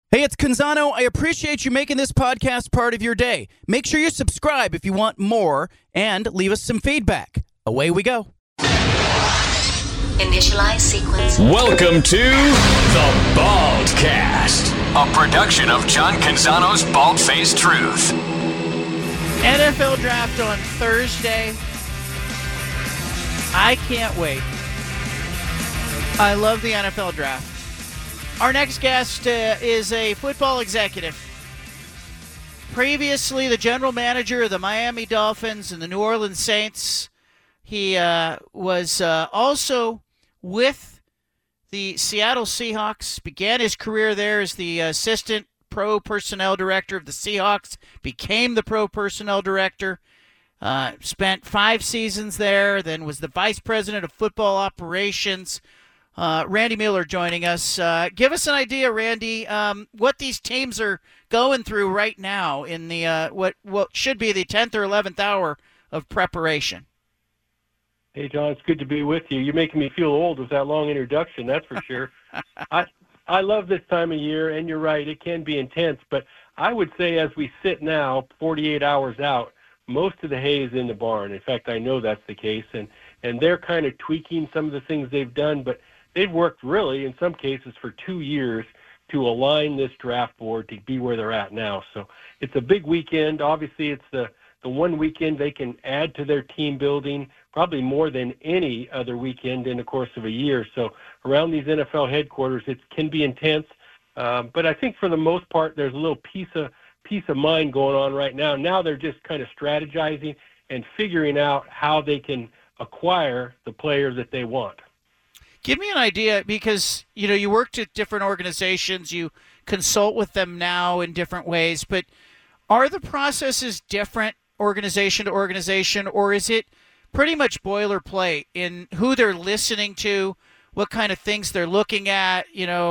Hey, it's Canzano. I appreciate you making this podcast part of your day. Make sure you subscribe if you want more and leave us some feedback. Away we go. Initialize sequence. Welcome to The Baldcast, a production of John Canzano's Bald-Faced Truth. NFL draft on Thursday. I can't wait. I love the NFL draft. Our next guest is a football executive. Previously, the general manager of the Miami Dolphins and the New Orleans Saints. He was also with the Seattle Seahawks, began his career there as the assistant pro personnel director of the Seahawks, became the pro personnel director, spent 5 seasons there, then was the vice president of football operations. Randy Mueller joining us. Give us an idea, Randy, what these teams are going through right now in the what should be the 10th or 11th hour of preparation. Hey, John, it's good to be with you. You're making me feel old with that long introduction, that's for sure. I love this time of year, and you're right, it can be intense, but I would say as we sit now, 48 hours out, most of the hay is in the barn. In fact, I know that's the case, and they're kind of tweaking some of the things they've done, but they've worked really, in some cases, for 2 years to align this draft board to be where they're at now. So it's a big weekend. Obviously, it's the one weekend they can add to their team building, probably more than any other weekend in the course of a year. So around these NFL headquarters, it can be intense. But I think for the most part, there's a little peace of mind going on right now. Now they're just kind of strategizing and figuring out how they can acquire the players that they want. Give me an idea, because you worked at different organizations, you consult with them now in different ways, but are the processes different organization to organization, or is it pretty much boilerplate in who they're listening to, what kind of things they're looking at?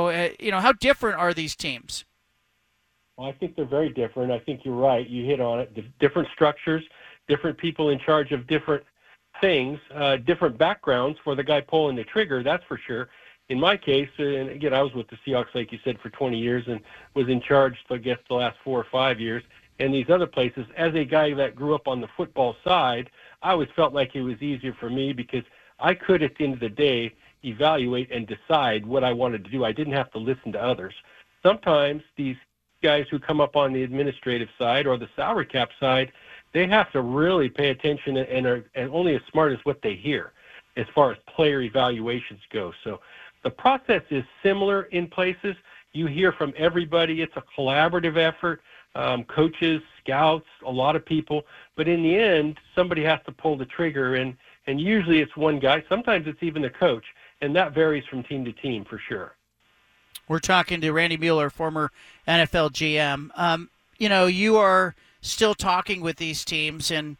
How different are these teams? Well, I think they're very different. I think you're right. You hit on it. Different structures, different people in charge of different things, different backgrounds for the guy pulling the trigger, that's for sure. In my case, and again, I was with the Seahawks, like you said, for 20 years and was in charge, I guess, the last 4 or 5 years. And these other places, as a guy that grew up on the football side, I always felt like it was easier for me because I could, at the end of the day, evaluate and decide what I wanted to do. I didn't have to listen to others. Sometimes these guys who come up on the administrative side or the salary cap side, they have to really pay attention and are only as smart as what they hear as far as player evaluations go. So the process is similar in places. You hear from everybody. It's a collaborative effort, coaches, scouts, a lot of people. But in the end, somebody has to pull the trigger, and usually it's one guy. Sometimes it's even the coach, and that varies from team to team for sure. We're talking to Randy Mueller, former NFL GM. You are still talking with these teams, and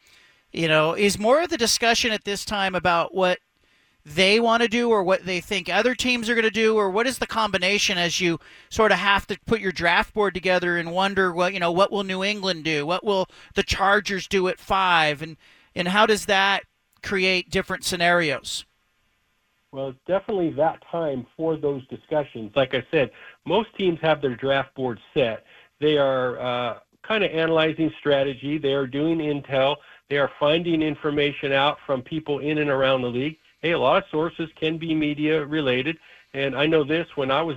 is more of the discussion at this time about what they want to do or what they think other teams are going to do, or what is the combination as you sort of have to put your draft board together and wonder what will New England do, what will the Chargers do at 5, and how does that create different scenarios? Well, it's definitely that time for those discussions. Like I said, most teams have their draft board set. They are kind of analyzing strategy. They are doing intel. They are finding information out from people in and around the league. Hey, a lot of sources can be media related, and I know this. When I was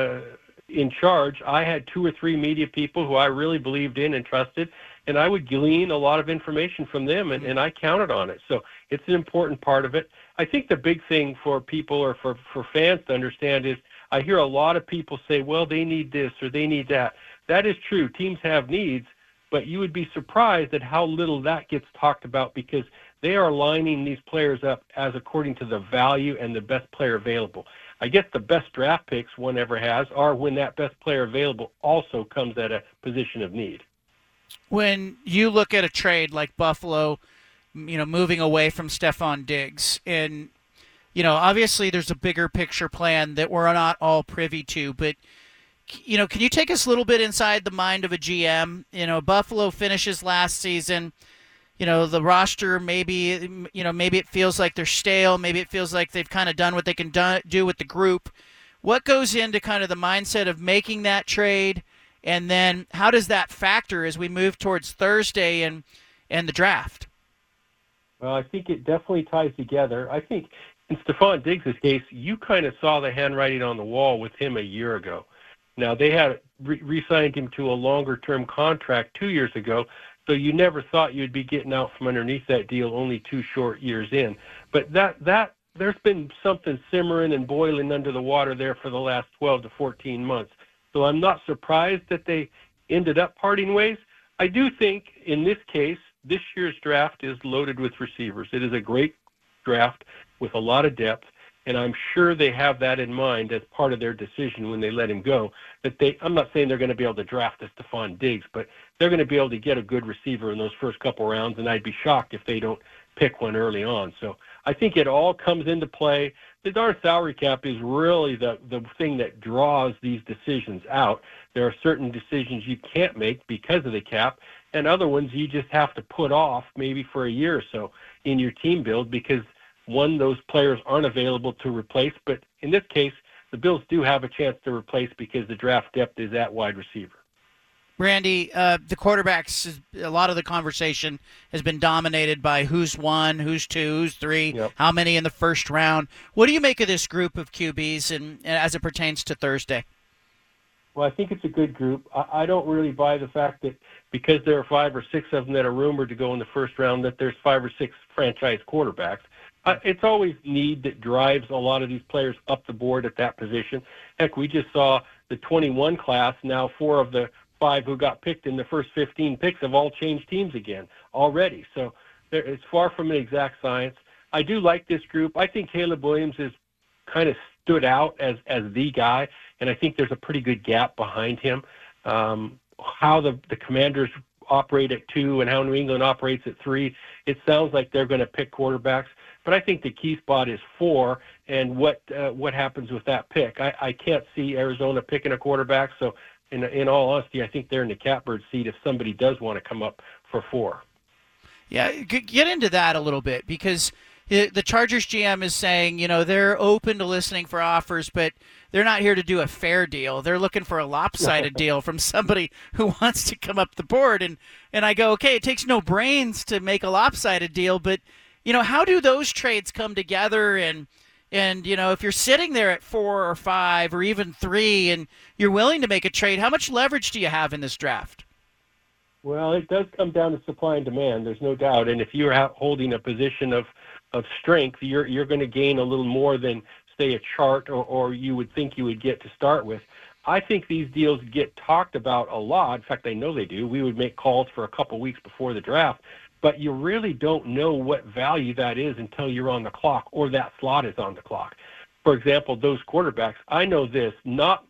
in charge, I had 2 or 3 media people who I really believed in and trusted, and I would glean a lot of information from them, and I counted on it. So it's an important part of it. I think the big thing for people or for fans to understand is I hear a lot of people say, well, they need this or they need that. That is true. Teams have needs, but you would be surprised at how little that gets talked about because they are lining these players up as according to the value and the best player available. I guess the best draft picks one ever has are when that best player available also comes at a position of need. When you look at a trade like Buffalo, moving away from Stephon Diggs, and, obviously there's a bigger picture plan that we're not all privy to, but can you take us a little bit inside the mind of a GM? Buffalo finishes last season. The roster maybe it feels like they're stale. Maybe it feels like they've kind of done what they can do with the group. What goes into kind of the mindset of making that trade? And then how does that factor as we move towards Thursday and the draft? Well, I think it definitely ties together. I think in Stephon Diggs' case, you kind of saw the handwriting on the wall with him a year ago. Now, they had re-signed him to a longer-term contract 2 years ago, so you never thought you'd be getting out from underneath that deal only 2 short years in. But that there's been something simmering and boiling under the water there for the last 12 to 14 months. So I'm not surprised that they ended up parting ways. I do think in this case, this year's draft is loaded with receivers. It is a great draft with a lot of depth, and I'm sure they have that in mind as part of their decision when they let him go. I'm not saying they're going to be able to draft a Stephon Diggs, but they're going to be able to get a good receiver in those first couple rounds, and I'd be shocked if they don't pick one early on. So I think it all comes into play. The darn salary cap is really the thing that draws these decisions out. There are certain decisions you can't make because of the cap, and other ones you just have to put off maybe for a year or so in your team build because, one, those players aren't available to replace. But in this case, the Bills do have a chance to replace because the draft depth is at wide receiver. Randy, the quarterbacks, a lot of the conversation has been dominated by who's 1, who's 2, who's 3, Yep. How many in the first round. What do you make of this group of QBs and as it pertains to Thursday? Well, I think it's a good group. I don't really buy the fact that because there are 5 or 6 of them that are rumored to go in the first round, that there's 5 or 6 franchise quarterbacks. It's always need that drives a lot of these players up the board at that position. Heck, we just saw the 21 class. Now 4 of the 5 who got picked in the first 15 picks have all changed teams again already. So it's far from an exact science. I do like this group. I think Caleb Williams is kind of stood out as the guy, and I think there's a pretty good gap behind him. How the Commanders operate at 2 and how New England operates at 3, it sounds like they're going to pick quarterbacks. But I think the key spot is 4, and what happens with that pick. I can't see Arizona picking a quarterback, so in all honesty, I think they're in the catbird seat if somebody does want to come up for 4. Yeah, get into that a little bit because the Chargers GM is saying, they're open to listening for offers, but they're not here to do a fair deal. They're looking for a lopsided deal from somebody who wants to come up the board. And I go, okay, it takes no brains to make a lopsided deal, but how do those trades come together? And if you're sitting there at 4 or 5 or even 3 and you're willing to make a trade, how much leverage do you have in this draft? Well, it does come down to supply and demand. There's no doubt. And if you're holding a position of strength, you're going to gain a little more than, say, a chart or you would think you would get to start with. I think these deals get talked about a lot. In fact, I know they do. We would make calls for a couple weeks before the draft. But you really don't know what value that is until you're on the clock or that slot is on the clock. For example, those quarterbacks, I know this, not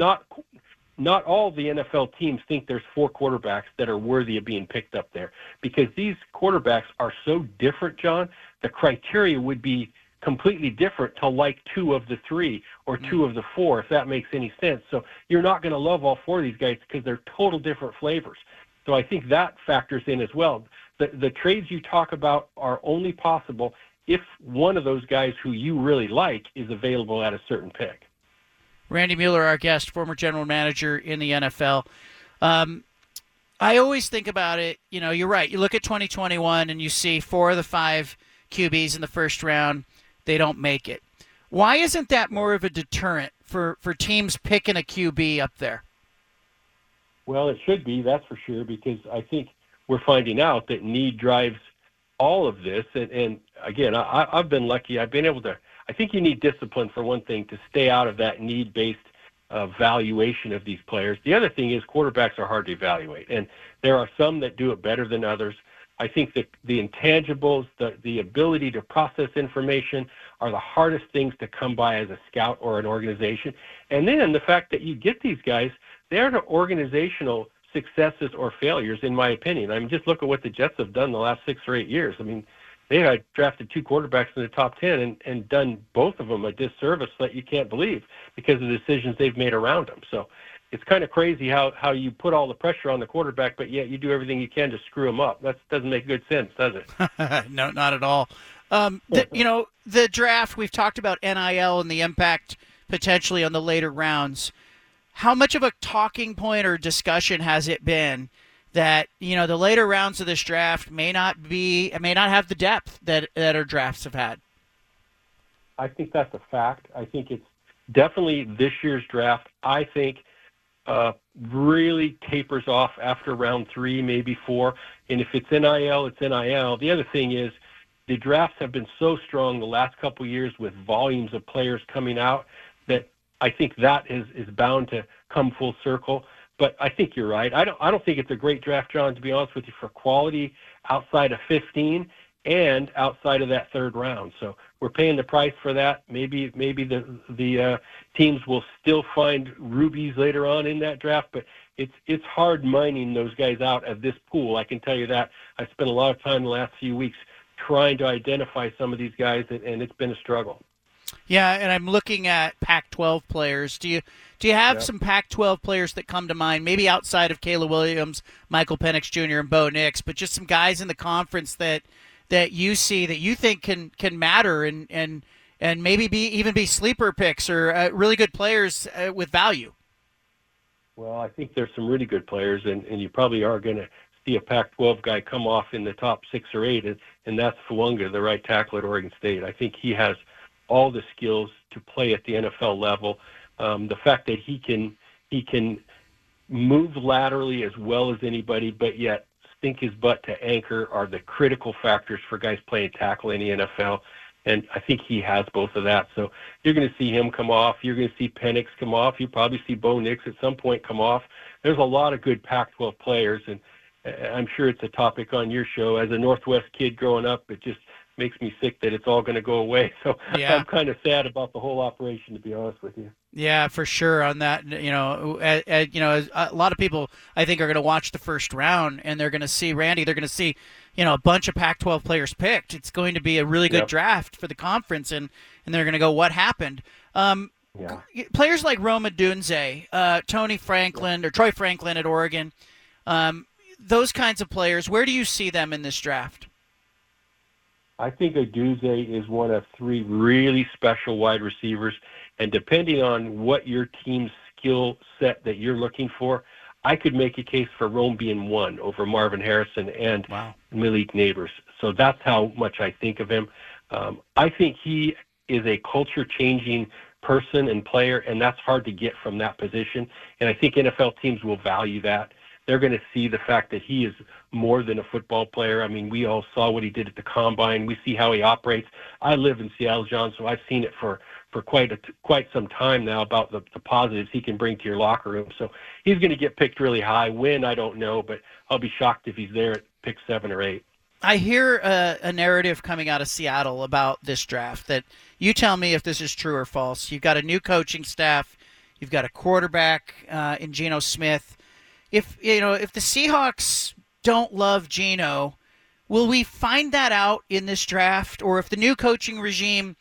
all the NFL teams think there's 4 quarterbacks that are worthy of being picked up there because these quarterbacks are so different, John. The criteria would be completely different to like 2 of the 3 or 2 of the 4, if that makes any sense. So you're not going to love all 4 of these guys because they're total different flavors. So I think that factors in as well. The trades you talk about are only possible if one of those guys who you really like is available at a certain pick. Randy Mueller, our guest, former general manager in the NFL. I always think about it, you're right. You look at 2021 and you see 4 of the 5 QBs in the first round, they don't make it. Why isn't that more of a deterrent for teams picking a QB up there? Well, it should be, that's for sure, because I think we're finding out that need drives all of this. And again, I've been lucky. I've been able to – I think you need discipline, for one thing, to stay out of that need-based valuation of these players. The other thing is quarterbacks are hard to evaluate, and there are some that do it better than others. I think that the intangibles, the ability to process information are the hardest things to come by as a scout or an organization. And then the fact that you get these guys, they're the organizational successes or failures, in my opinion. I mean, just look at what the Jets have done the last 6 or 8 years. I mean, they had drafted 2 quarterbacks in the top 10 and done both of them a disservice that you can't believe because of the decisions they've made around them. So it's kind of crazy how you put all the pressure on the quarterback, but yet you do everything you can to screw him up. That doesn't make good sense, does it? No, not at all. The draft, we've talked about NIL and the impact potentially on the later rounds. how much of a talking point or discussion has it been that, the later rounds of this draft may not have the depth that our drafts have had? I think that's a fact. I think it's definitely this year's draft, I think, really tapers off after round 3, maybe 4. And if it's NIL, it's NIL. The other thing is the drafts have been so strong the last couple of years with volumes of players coming out that I think that is bound to come full circle. But I think you're right. I don't think it's a great draft, John, to be honest with you, for quality outside of 15 and outside of that 3rd round. So we're paying the price for that. Maybe the teams will still find rubies later on in that draft, but it's hard mining those guys out of this pool. I can tell you that. I spent a lot of time the last few weeks trying to identify some of these guys, and it's been a struggle. Yeah, and I'm looking at Pac-12 players. Do you have some Pac-12 players that come to mind, maybe outside of Caleb Williams, Michael Penix Jr., and Bo Nix, but just some guys in the conference that you see that you think can matter and maybe even be sleeper picks or really good players with value? Well, I think there's some really good players, and you probably are going to see a Pac-12 guy come off in the top 6 or 8, and that's Fuanga, the right tackle at Oregon State. I think he has all the skills to play at the NFL level. The fact that he can move laterally as well as anybody, but yet sink his butt to anchor are the critical factors for guys playing tackle in the NFL. And I think he has both of that. So you're going to see him come off. You're going to see Penix come off. You probably see Bo Nix at some point come off. There's a lot of good Pac-12 players, and I'm sure it's a topic on your show. As a Northwest kid growing up, it just makes me sick that it's all going to go away. So yeah. I'm kind of sad about the whole operation, to be honest with you. Yeah, for sure on that. A lot of people I think are going to watch the first round and they're going to see Randy. They're going to see, a bunch of Pac-12 players picked. It's going to be a really good draft for the conference, and they're going to go, what happened? Players like Rome Odunze, Tony Franklin or Troy Franklin at Oregon, those kinds of players. Where do you see them in this draft? I think Odunze is one of 3 really special wide receivers, and depending on what your team's skill set that you're looking for, I could make a case for Rome being 1 over Marvin Harrison and Malik Neighbors. So that's how much I think of him. I think he is a culture-changing person and player, and that's hard to get from that position, and I think NFL teams will value that. They're going to see the fact that he is more than a football player. I mean, we all saw what he did at the Combine. We see how he operates. I live in Seattle, John, so I've seen it for quite some time now about the positives he can bring to your locker room. So he's going to get picked really high. When, I don't know, but I'll be shocked if he's there at pick 7 or 8. I hear a narrative coming out of Seattle about this draft that you tell me if this is true or false. You've got a new coaching staff. You've got a quarterback in Geno Smith. If the Seahawks don't love Geno, will we find that out in this draft? Or if the new coaching regime,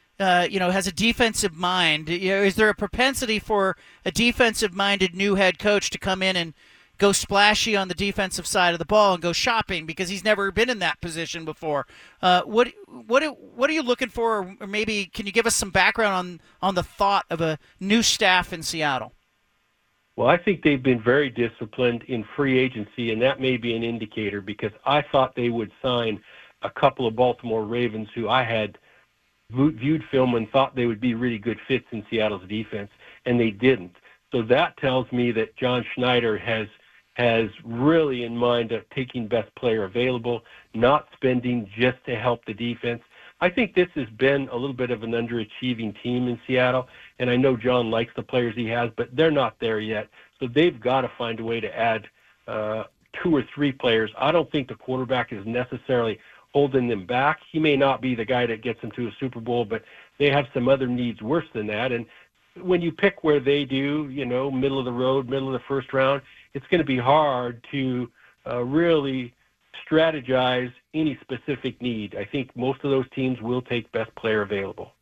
has a defensive mind, is there a propensity for a defensive-minded new head coach to come in and go splashy on the defensive side of the ball and go shopping because he's never been in that position before? What are you looking for? Or maybe can you give us some background on the thought of a new staff in Seattle? Well, I think they've been very disciplined in free agency, and that may be an indicator because I thought they would sign a couple of Baltimore Ravens who I had viewed film and thought they would be really good fits in Seattle's defense, and they didn't. So that tells me that John Schneider has really in mind of taking best player available, not spending just to help the defense. I think this has been a little bit of an underachieving team in Seattle, and I know John likes the players he has, but they're not there yet. So they've got to find a way to add 2 or 3 players. I don't think the quarterback is necessarily holding them back. He may not be the guy that gets them to a Super Bowl, but they have some other needs worse than that. And when you pick where they do, middle of the road, middle of the first round, it's going to be hard to really strategize any specific need. I think most of those teams will take best player available.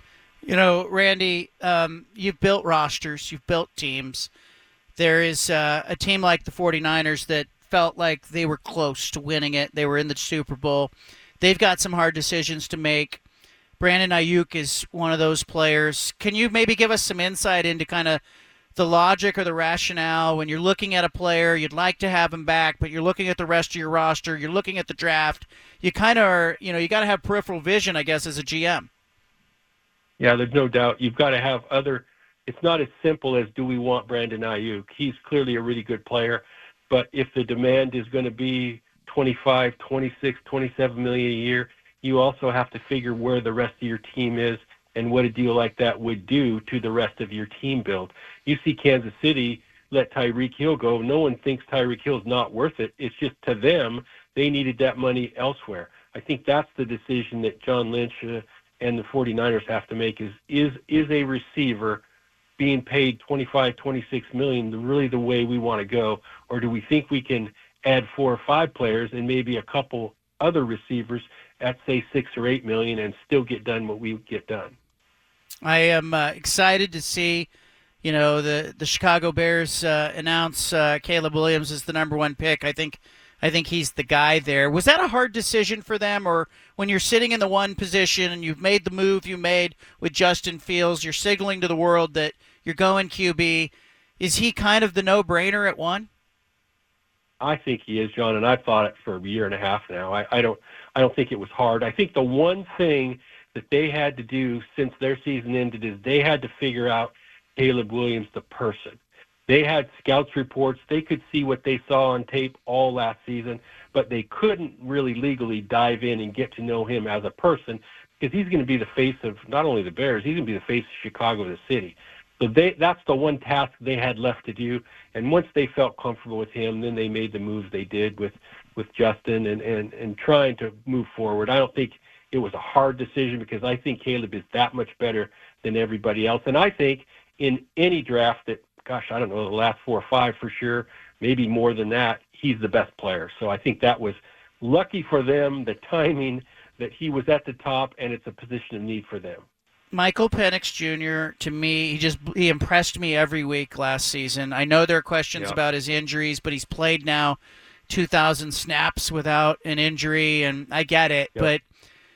Randy, you've built rosters, you've built teams. There is a team like the 49ers that felt like they were close to winning it. They were in the Super Bowl. They've got some hard decisions to make. Brandon Ayuk is one of those players. Can you maybe give us some insight into kind of the logic or the rationale when you're looking at a player, you'd like to have him back, but you're looking at the rest of your roster, you're looking at the draft. You kind of are, you got to have peripheral vision, I guess, as a GM. Yeah, there's no doubt. You've got to have other. It's not as simple as do we want Brandon Ayuk. He's clearly a really good player, but if the demand is going to be 25, 26, 27 million a year, you also have to figure where the rest of your team is and what a deal like that would do to the rest of your team build. You see Kansas City let Tyreek Hill go. No one thinks Tyreek Hill is not worth it. It's just to them, they needed that money elsewhere. I think that's the decision that John Lynch and the 49ers have to make is a receiver being paid 25, 26 million really the way we want to go, or do we think we can add 4 or 5 players and maybe a couple other receivers at, say, 6 or 8 million and still get done what we get done? I am excited to see, the Chicago Bears announce Caleb Williams as the number 1 pick. I think he's the guy there. Was that a hard decision for them, or when you're sitting in the 1 position and you've made the move you made with Justin Fields, you're signaling to the world that you're going QB, is he kind of the no-brainer at 1? I think he is, John, and I've thought it for a year and a half now. I don't think it was hard. I think the one thing that they had to do since their season ended is they had to figure out Caleb Williams, the person. They had scouts reports. They could see what they saw on tape all last season, but they couldn't really legally dive in and get to know him as a person because he's going to be the face of not only the Bears, he's going to be the face of Chicago, the city. So that's the one task they had left to do. And once they felt comfortable with him, then they made the moves they did with Justin and trying to move forward. I don't think it was a hard decision because I think Caleb is that much better than everybody else. And I think in any draft that, gosh, I don't know, the last 4 or 5 for sure, maybe more than that, he's the best player. So I think that was lucky for them, the timing that he was at the top, and it's a position of need for them. Michael Penix Jr., to me, he impressed me every week last season. I know there are questions about his injuries, but he's played now 2,000 snaps without an injury, and I get it. Yep. But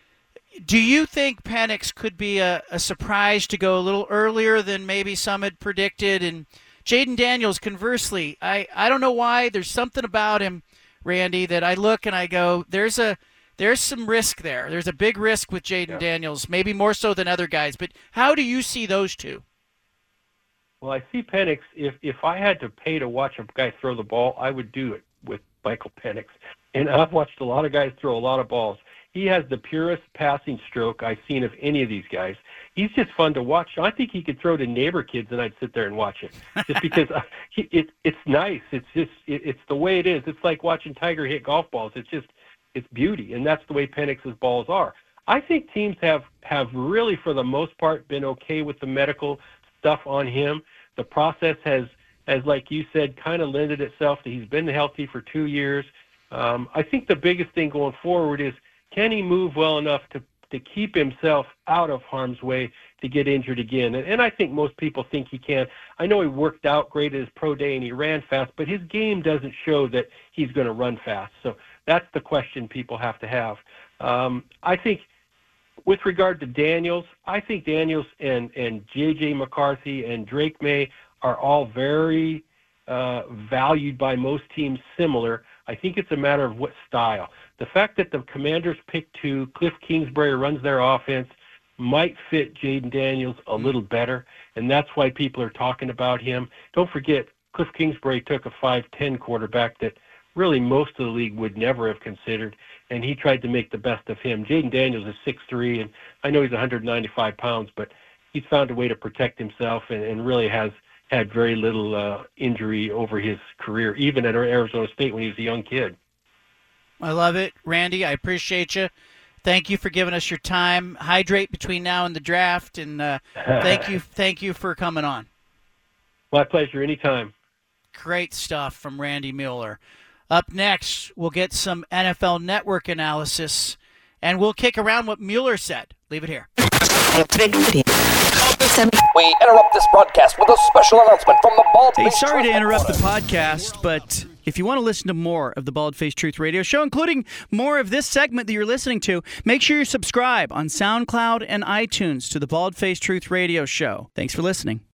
do you think Penix could be a surprise to go a little earlier than maybe some had predicted? And Jayden Daniels, conversely, I don't know why. There's something about him, Randy, that I look and I go, there's some risk there. There's a big risk with Jayden Daniels, maybe more so than other guys. But how do you see those two? Well, I see Penix. If I had to pay to watch a guy throw the ball, I would do it with Michael Penix. And I've watched a lot of guys throw a lot of balls. He has the purest passing stroke I've seen of any of these guys. He's just fun to watch. I think he could throw to neighbor kids, and I'd sit there and watch it, just because it's nice. It's the way it is. It's like watching Tiger hit golf balls. It's beauty, and that's the way Penix's balls are. I think teams have really, for the most part, been okay with the medical stuff on him. The process has like you said, kind of lended itself to he's been healthy for 2 years. I think the biggest thing going forward is, can he move well enough to keep himself out of harm's way to get injured again? And I think most people think he can. I know he worked out great at his pro day and he ran fast, but his game doesn't show that he's going to run fast. So that's the question people have to have. I think with regard to Daniels, I think Daniels and J.J. McCarthy and Drake May are all very valued by most teams similar. I think it's a matter of what style. The fact that the Commanders picked 2, Cliff Kingsbury runs their offense, might fit Jayden Daniels a little better, and that's why people are talking about him. Don't forget, Cliff Kingsbury took a 5'10" quarterback that really most of the league would never have considered, and he tried to make the best of him. Jayden Daniels is 6'3", and I know he's 195 pounds, but he's found a way to protect himself and really has had very little injury over his career, even at Arizona State when he was a young kid. I love it. Randy, I appreciate you. Thank you for giving us your time. Hydrate between now and the draft, and thank you for coming on. My pleasure. Anytime. Great stuff from Randy Mueller. Up next, we'll get some NFL Network analysis, and we'll kick around what Mueller said. Leave it here. We interrupt this broadcast with a special announcement from the Bald Face Hey, sorry Truth to interrupt the Headquarters. podcast, but if you want to listen to more of the Bald Face Truth Radio Show, including more of this segment that you're listening to, make sure you subscribe on SoundCloud and iTunes to the Bald Face Truth Radio Show. Thanks for listening.